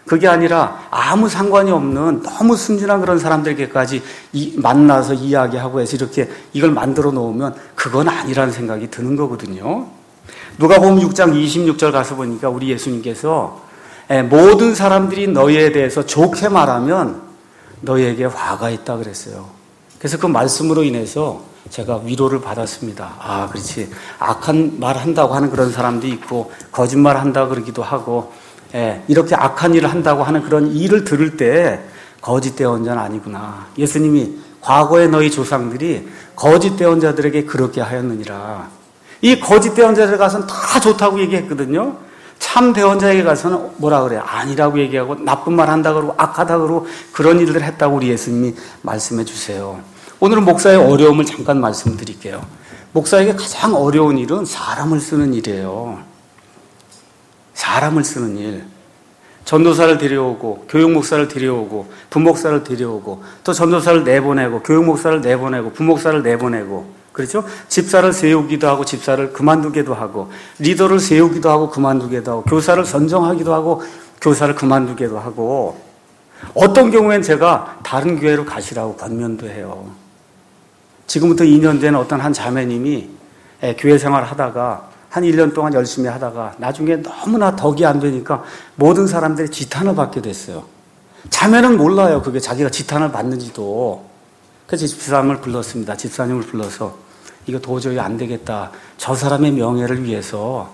그게 아니라 아무 상관이 없는 너무 순진한 그런 사람들에게까지 만나서 이야기하고 해서 이렇게 이걸 만들어 놓으면 그건 아니라는 생각이 드는 거거든요. 누가복음 6장 26절 가서 보니까 우리 예수님께서 모든 사람들이 너희에 대해서 좋게 말하면 너희에게 화가 있다 그랬어요. 그래서 그 말씀으로 인해서 제가 위로를 받았습니다. 아, 그렇지. 악한 말 한다고 하는 그런 사람도 있고 거짓말 한다고 그러기도 하고 이렇게 악한 일을 한다고 하는 그런 일을 들을 때 거짓 대언자는 아니구나. 예수님이 과거의 너희 조상들이 거짓 대언자들에게 그렇게 하였느니라. 이 거짓 대언자들 가서는 다 좋다고 얘기했거든요. 참 대언자에게 가서는 뭐라 그래요? 아니라고 얘기하고 나쁜 말 한다 그러고 악하다 그러고 그런 일들을 했다고 우리 예수님이 말씀해 주세요. 오늘은 목사의 어려움을 잠깐 말씀드릴게요. 목사에게 가장 어려운 일은 사람을 쓰는 일이에요. 사람을 쓰는 일. 전도사를 데려오고 교육목사를 데려오고 부목사를 데려오고 또 전도사를 내보내고 교육목사를 내보내고 부목사를 내보내고 그렇죠? 집사를 세우기도 하고 집사를 그만두기도 하고 리더를 세우기도 하고 그만두기도 하고 교사를 선정하기도 하고 교사를 그만두기도 하고 어떤 경우엔 제가 다른 교회로 가시라고 권면도 해요. 지금부터 2년 된 어떤 한 자매님이 교회 생활을 하다가 한 1년 동안 열심히 하다가 나중에 너무나 덕이 안 되니까 모든 사람들이 지탄을 받게 됐어요. 자매는 몰라요. 그게 자기가 지탄을 받는지도. 그래서 집사님을 불렀습니다. 집사님을 불러서 이거 도저히 안 되겠다. 저 사람의 명예를 위해서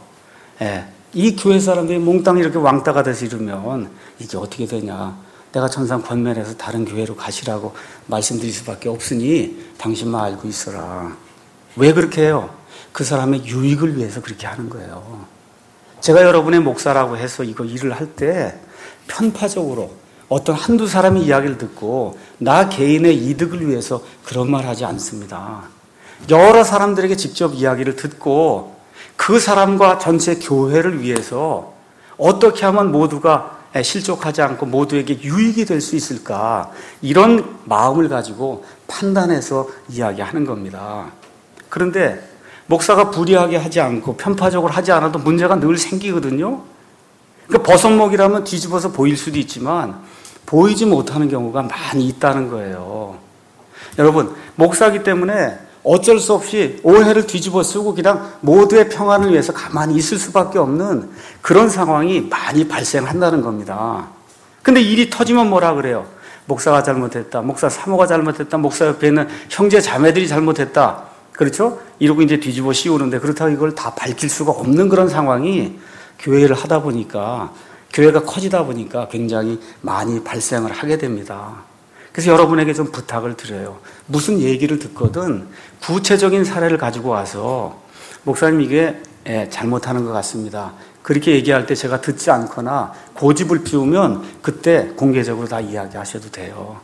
이 교회 사람들이 몽땅 이렇게 왕따가 돼서 이러면 이게 어떻게 되냐. 내가 천상 권면해서 다른 교회로 가시라고 말씀드릴 수밖에 없으니 당신만 알고 있어라. 왜 그렇게 해요? 그 사람의 유익을 위해서 그렇게 하는 거예요. 제가 여러분의 목사라고 해서 이거 일을 할 때 편파적으로 어떤 한두 사람의 이야기를 듣고 나 개인의 이득을 위해서 그런 말 하지 않습니다. 여러 사람들에게 직접 이야기를 듣고 그 사람과 전체 교회를 위해서 어떻게 하면 모두가 실족하지 않고 모두에게 유익이 될 수 있을까 이런 마음을 가지고 판단해서 이야기하는 겁니다. 그런데 목사가 불의하게 하지 않고 편파적으로 하지 않아도 문제가 늘 생기거든요. 그러니까 버섯목이라면 뒤집어서 보일 수도 있지만 보이지 못하는 경우가 많이 있다는 거예요. 여러분, 목사기 때문에 어쩔 수 없이 오해를 뒤집어 쓰고 그냥 모두의 평안을 위해서 가만히 있을 수밖에 없는 그런 상황이 많이 발생한다는 겁니다. 근데 일이 터지면 뭐라 그래요? 목사가 잘못했다. 목사 사모가 잘못했다. 목사 옆에 있는 형제 자매들이 잘못했다. 그렇죠? 이러고 이제 뒤집어 씌우는데 그렇다고 이걸 다 밝힐 수가 없는 그런 상황이 교회를 하다 보니까 교회가 커지다 보니까 굉장히 많이 발생을 하게 됩니다. 그래서 여러분에게 좀 부탁을 드려요. 무슨 얘기를 듣거든 구체적인 사례를 가지고 와서 목사님 이게 잘못하는 것 같습니다. 그렇게 얘기할 때 제가 듣지 않거나 고집을 피우면 그때 공개적으로 다 이야기하셔도 돼요.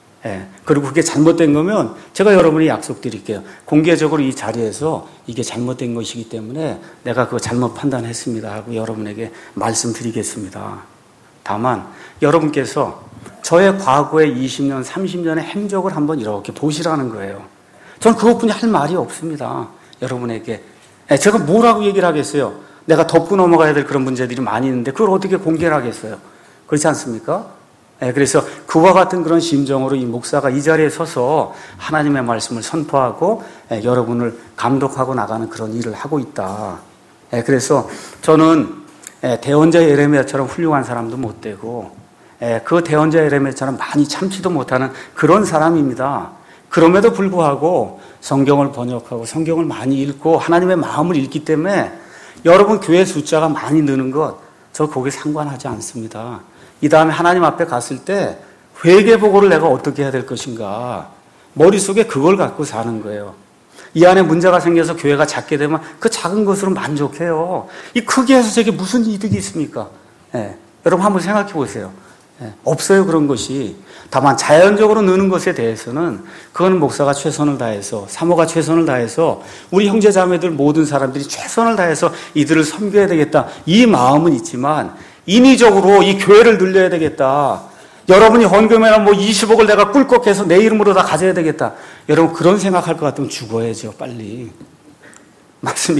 그리고 그게 잘못된 거면 제가 여러분이 약속드릴게요. 공개적으로 이 자리에서 이게 잘못된 것이기 때문에 내가 그거 잘못 판단했습니다 하고 여러분에게 말씀드리겠습니다. 다만 여러분께서 저의 과거의 20년, 30년의 행적을 한번 이렇게 보시라는 거예요. 저는 그것뿐이 할 말이 없습니다. 여러분에게. 제가 뭐라고 얘기를 하겠어요? 내가 덮고 넘어가야 될 그런 문제들이 많이 있는데 그걸 어떻게 공개를 하겠어요? 그렇지 않습니까? 그래서 그와 같은 그런 심정으로 이 목사가 이 자리에 서서 하나님의 말씀을 선포하고 여러분을 감독하고 나가는 그런 일을 하고 있다. 그래서 저는 대언자 예레미야처럼 훌륭한 사람도 못 되고 그 대언자 예레미야처럼 많이 참지도 못하는 그런 사람입니다. 그럼에도 불구하고 성경을 번역하고 성경을 많이 읽고 하나님의 마음을 읽기 때문에 여러분 교회 숫자가 많이 느는 것 저 거기에 상관하지 않습니다. 이 다음에 하나님 앞에 갔을 때 회개보고를 내가 어떻게 해야 될 것인가 머릿속에 그걸 갖고 사는 거예요. 이 안에 문제가 생겨서 교회가 작게 되면 그 작은 것으로 만족해요. 이 크게 해서 저게 무슨 이득이 있습니까? 여러분 한번 생각해 보세요. 없어요 그런 것이. 다만 자연적으로 느는 것에 대해서는 그건 목사가 최선을 다해서 사모가 최선을 다해서 우리 형제자매들 모든 사람들이 최선을 다해서 이들을 섬겨야 되겠다 이 마음은 있지만 인위적으로 이 교회를 늘려야 되겠다. 여러분이 헌금에는 뭐 20억을 내가 꿀꺽해서 내 이름으로 다 가져야 되겠다. 여러분 그런 생각할 것 같으면 죽어야죠 빨리. 맞습니까?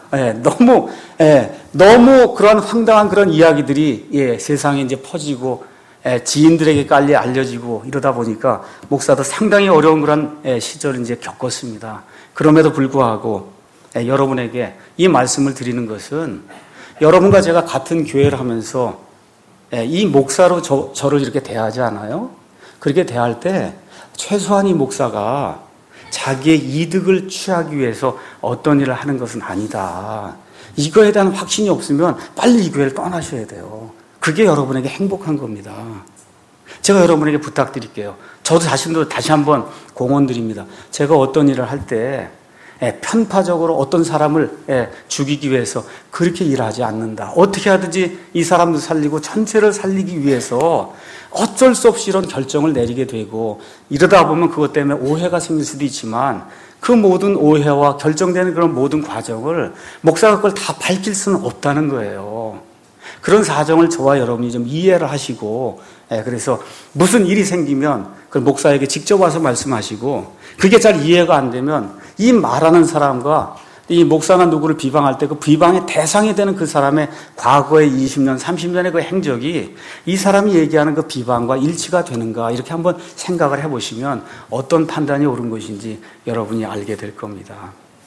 너무 그런 황당한 그런 이야기들이 세상에 이제 퍼지고 지인들에게 빨리 알려지고 이러다 보니까 목사도 상당히 어려운 그런 시절을 이제 겪었습니다. 그럼에도 불구하고 여러분에게 이 말씀을 드리는 것은 여러분과 제가 같은 교회를 하면서 이 목사로 저를 이렇게 대하지 않아요? 그렇게 대할 때 최소한 이 목사가 자기의 이득을 취하기 위해서 어떤 일을 하는 것은 아니다. 이거에 대한 확신이 없으면 빨리 이 교회를 떠나셔야 돼요. 그게 여러분에게 행복한 겁니다. 제가 여러분에게 부탁드릴게요. 저도 자신도 다시 한번 공언드립니다. 제가 어떤 일을 할 때 편파적으로 어떤 사람을 죽이기 위해서 그렇게 일하지 않는다. 어떻게 하든지 이 사람도 살리고 전체를 살리기 위해서 어쩔 수 없이 이런 결정을 내리게 되고 이러다 보면 그것 때문에 오해가 생길 수도 있지만 그 모든 오해와 결정되는 그런 모든 과정을 목사가 그걸 다 밝힐 수는 없다는 거예요. 그런 사정을 저와 여러분이 좀 이해를 하시고 그래서 무슨 일이 생기면 그 목사에게 직접 와서 말씀하시고 그게 잘 이해가 안 되면 이 말하는 사람과 이 목사가 누구를 비방할 때 그 비방의 대상이 되는 그 사람의 과거의 20년, 30년의 그 행적이 이 사람이 얘기하는 그 비방과 일치가 되는가 이렇게 한번 생각을 해보시면 어떤 판단이 옳은 것인지 여러분이 알게 될 겁니다.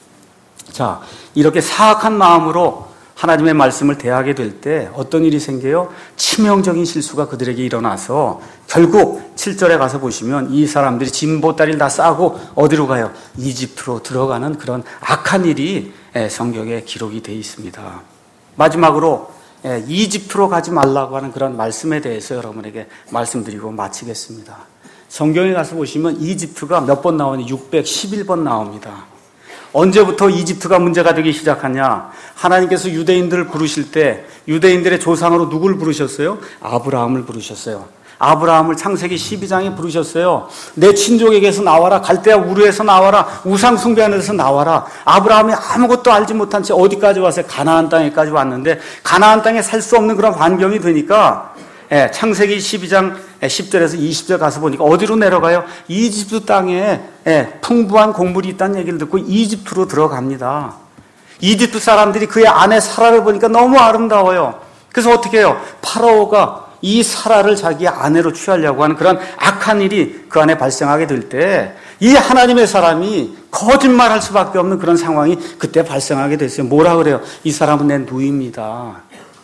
자, 이렇게 사악한 마음으로 하나님의 말씀을 대하게 될 때 어떤 일이 생겨요? 치명적인 실수가 그들에게 일어나서 결국 7절에 가서 보시면 이 사람들이 진보다리를 다 싸고 어디로 가요? 이집트로 들어가는 그런 악한 일이 성경에 기록이 되어 있습니다. 마지막으로 이집트로 가지 말라고 하는 그런 말씀에 대해서 여러분에게 말씀드리고 마치겠습니다. 성경에 가서 보시면 이집트가 몇 번 나오니 611번 나옵니다. 언제부터 이집트가 문제가 되기 시작하냐? 하나님께서 유대인들을 부르실 때 유대인들의 조상으로 누굴 부르셨어요? 아브라함을 부르셨어요. 아브라함을 창세기 12장에 부르셨어요. 내 친족에게서 나와라. 갈대아 우르에서 나와라. 우상 숭배하는 데서 나와라. 아브라함이 아무것도 알지 못한 채 어디까지 왔어요? 가나안 땅에까지 왔는데 가나안 땅에 살 수 없는 그런 환경이 되니까 창세기 12장 10절에서 20절 가서 보니까 어디로 내려가요? 이집트 땅에 풍부한 곡물이 있다는 얘기를 듣고 이집트로 들어갑니다. 이집트 사람들이 그의 아내 사라를 보니까 너무 아름다워요. 그래서 어떻게 해요? 파라오가 이 사라를 자기의 아내로 취하려고 하는 그런 악한 일이 그 안에 발생하게 될 때 이 하나님의 사람이 거짓말할 수밖에 없는 그런 상황이 그때 발생하게 됐어요. 뭐라 그래요? 이 사람은 내 누이입니다.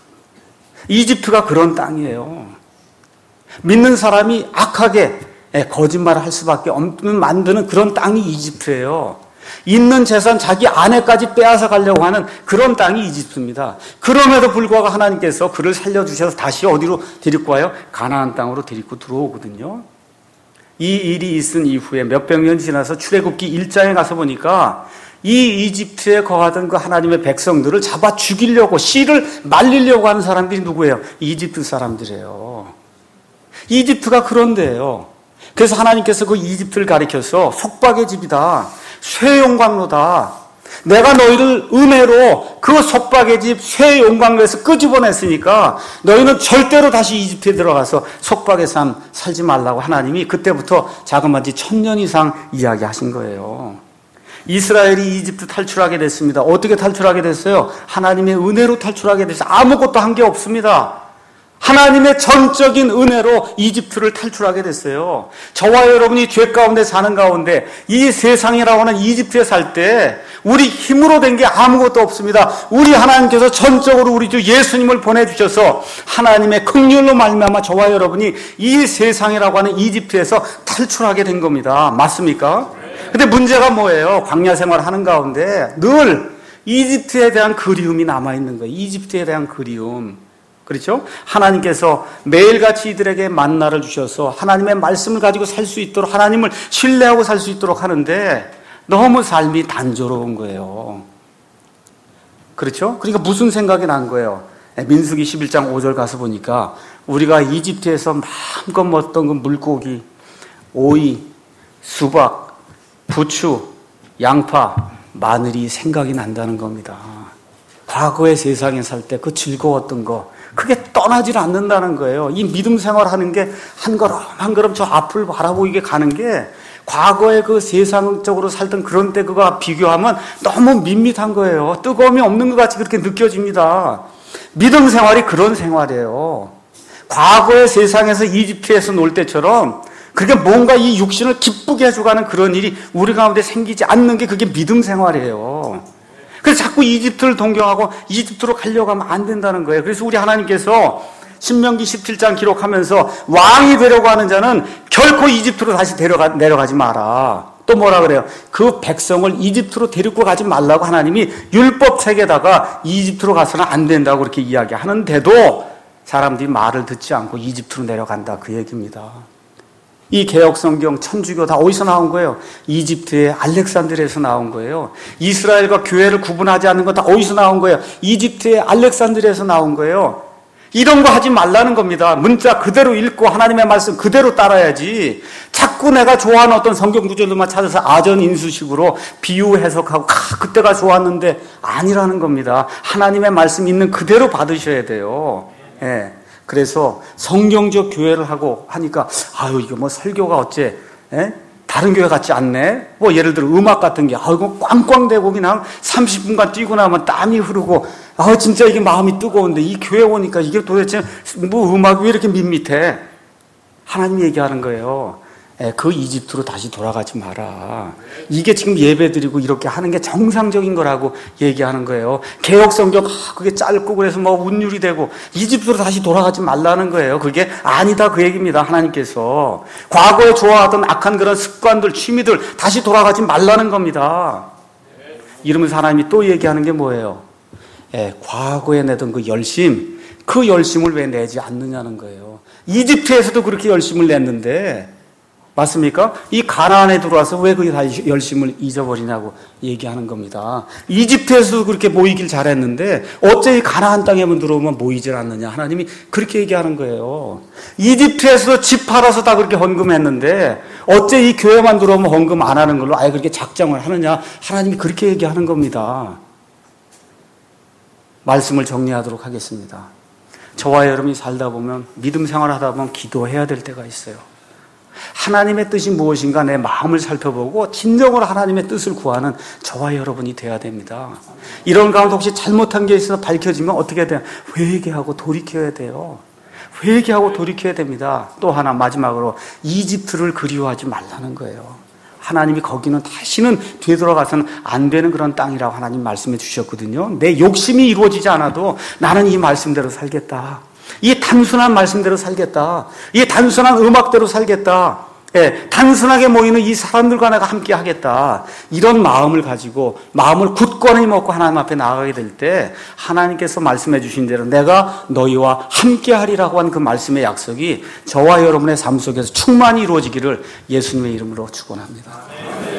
이집트가 그런 땅이에요. 믿는 사람이 악하게 거짓말을 할 수밖에 없는 만드는 그런 땅이 이집트예요. 있는 재산 자기 아내까지 빼앗아 가려고 하는 그런 땅이 이집트입니다. 그럼에도 불구하고 하나님께서 그를 살려주셔서 다시 어디로 데리고 와요? 가나안 땅으로 데리고 들어오거든요. 이 일이 있은 이후에 몇백 년이 지나서 출애굽기 1장에 가서 보니까 이 이집트에 거하던 그 하나님의 백성들을 잡아 죽이려고 씨를 말리려고 하는 사람들이 누구예요? 이집트 사람들이에요. 이집트가 그런 데예요. 그래서 하나님께서 그 이집트를 가리켜서 속박의 집이다. 쇠용광로다. 내가 너희를 은혜로 그 속박의 집 쇠용광로에서 끄집어냈으니까 너희는 절대로 다시 이집트에 들어가서 속박의 삶 살지 말라고 하나님이 그때부터 자그마치 1000년 이상 이야기하신 거예요. 이스라엘이 이집트 탈출하게 됐습니다. 어떻게 탈출하게 됐어요? 하나님의 은혜로 탈출하게 됐어요. 아무것도 한 게 없습니다. 하나님의 전적인 은혜로 이집트를 탈출하게 됐어요. 저와 여러분이 죄 가운데 사는 가운데 이 세상이라고 하는 이집트에 살 때 우리 힘으로 된 게 아무것도 없습니다. 우리 하나님께서 전적으로 우리 주 예수님을 보내주셔서 하나님의 긍휼로 말미암아 저와 여러분이 이 세상이라고 하는 이집트에서 탈출하게 된 겁니다. 맞습니까? 근데 문제가 뭐예요? 광야 생활하는 가운데 늘 이집트에 대한 그리움이 남아있는 거예요. 이집트에 대한 그리움. 그렇죠? 하나님께서 매일같이 이들에게 만나를 주셔서 하나님의 말씀을 가지고 살 수 있도록 하나님을 신뢰하고 살 수 있도록 하는데 너무 삶이 단조로운 거예요. 그렇죠? 그러니까 무슨 생각이 난 거예요? 민수기 11장 5절 가서 보니까 우리가 이집트에서 마음껏 먹었던 그 물고기, 오이, 수박, 부추, 양파, 마늘이 생각이 난다는 겁니다. 과거의 세상에 살 때 그 즐거웠던 거 그게 떠나질 않는다는 거예요. 이 믿음 생활하는 게 한 걸음 한 걸음 저 앞을 바라보이게 가는 게 과거에 그 세상적으로 살던 그런 때 그거 비교하면 너무 밋밋한 거예요. 뜨거움이 없는 것 같이 그렇게 느껴집니다. 믿음 생활이 그런 생활이에요. 과거의 세상에서 이집트에서 놀 때처럼 그렇게 뭔가 이 육신을 기쁘게 해주가는 그런 일이 우리 가운데 생기지 않는 게 그게 믿음 생활이에요. 그래서 자꾸 이집트를 동경하고 이집트로 가려고 하면 안 된다는 거예요. 그래서 우리 하나님께서 신명기 17장 기록하면서 왕이 되려고 하는 자는 결코 이집트로 다시 내려가지 마라. 또 뭐라 그래요? 그 백성을 이집트로 데리고 가지 말라고 하나님이 율법책에다가 이집트로 가서는 안 된다고 그렇게 이야기하는데도 사람들이 말을 듣지 않고 이집트로 내려간다, 그 얘기입니다. 이 개혁성경, 천주교 다 어디서 나온 거예요? 이집트의 알렉산드리아에서 나온 거예요. 이스라엘과 교회를 구분하지 않는 건 다 어디서 나온 거예요? 이집트의 알렉산드리아에서 나온 거예요. 이런 거 하지 말라는 겁니다. 문자 그대로 읽고 하나님의 말씀 그대로 따라야지. 자꾸 내가 좋아하는 어떤 성경 구절들만 찾아서 아전인수식으로 비유 해석하고 그때가 좋았는데 아니라는 겁니다. 하나님의 말씀 있는 그대로 받으셔야 돼요. 예. 그래서 성경적 교회를 하고 하니까 아유 이거 뭐 설교가 어째 다른 교회 같지 않네. 뭐 예를 들어 음악 같은 게 이거 꽝꽝대고 그냥 30분간 뛰고 나면 땀이 흐르고 진짜 이게 마음이 뜨거운데 이 교회 오니까 이게 도대체 뭐 음악이 왜 이렇게 밋밋해? 하나님 얘기하는 거예요. 그 이집트로 다시 돌아가지 마라. 이게 지금 예배드리고 이렇게 하는 게 정상적인 거라고 얘기하는 거예요. 개혁성경 그게 짧고 그래서 뭐 운율이 되고 이집트로 다시 돌아가지 말라는 거예요. 그게 아니다 그 얘기입니다. 하나님께서 과거에 좋아하던 악한 그런 습관들, 취미들 다시 돌아가지 말라는 겁니다. 이러면서 하나님이 또 얘기하는 게 뭐예요? 과거에 내던 그 열심을 왜 내지 않느냐는 거예요. 이집트에서도 그렇게 열심을 냈는데 맞습니까? 이 가나안에 들어와서 왜 그 열심을 잊어버리냐고 얘기하는 겁니다. 이집트에서도 그렇게 모이길 잘했는데 어째 이 가나안 땅에만 들어오면 모이질 않느냐. 하나님이 그렇게 얘기하는 거예요. 이집트에서도 집 팔아서 다 그렇게 헌금했는데 어째 이 교회만 들어오면 헌금 안 하는 걸로 아예 그렇게 작정을 하느냐. 하나님이 그렇게 얘기하는 겁니다. 말씀을 정리하도록 하겠습니다. 저와 여러분이 살다 보면 믿음 생활을 하다 보면 기도해야 될 때가 있어요. 하나님의 뜻이 무엇인가 내 마음을 살펴보고 진정으로 하나님의 뜻을 구하는 저와 여러분이 돼야 됩니다. 이런 가운데 혹시 잘못한 게 있어서 밝혀지면 어떻게 돼요? 회개하고 돌이켜야 돼요. 회개하고 돌이켜야 됩니다. 또 하나 마지막으로 이집트를 그리워하지 말라는 거예요. 하나님이 거기는 다시는 되돌아가서는 안 되는 그런 땅이라고 하나님 말씀해 주셨거든요. 내 욕심이 이루어지지 않아도 나는 이 말씀대로 살겠다. 이 단순한 말씀대로 살겠다. 이 단순한 음악대로 살겠다. 단순하게 모이는 이 사람들과 내가 함께 하겠다. 이런 마음을 가지고 마음을 굳건히 먹고 하나님 앞에 나아가게 될 때 하나님께서 말씀해 주신 대로 내가 너희와 함께 하리라고 한 그 말씀의 약속이 저와 여러분의 삶 속에서 충만히 이루어지기를 예수님의 이름으로 축원합니다.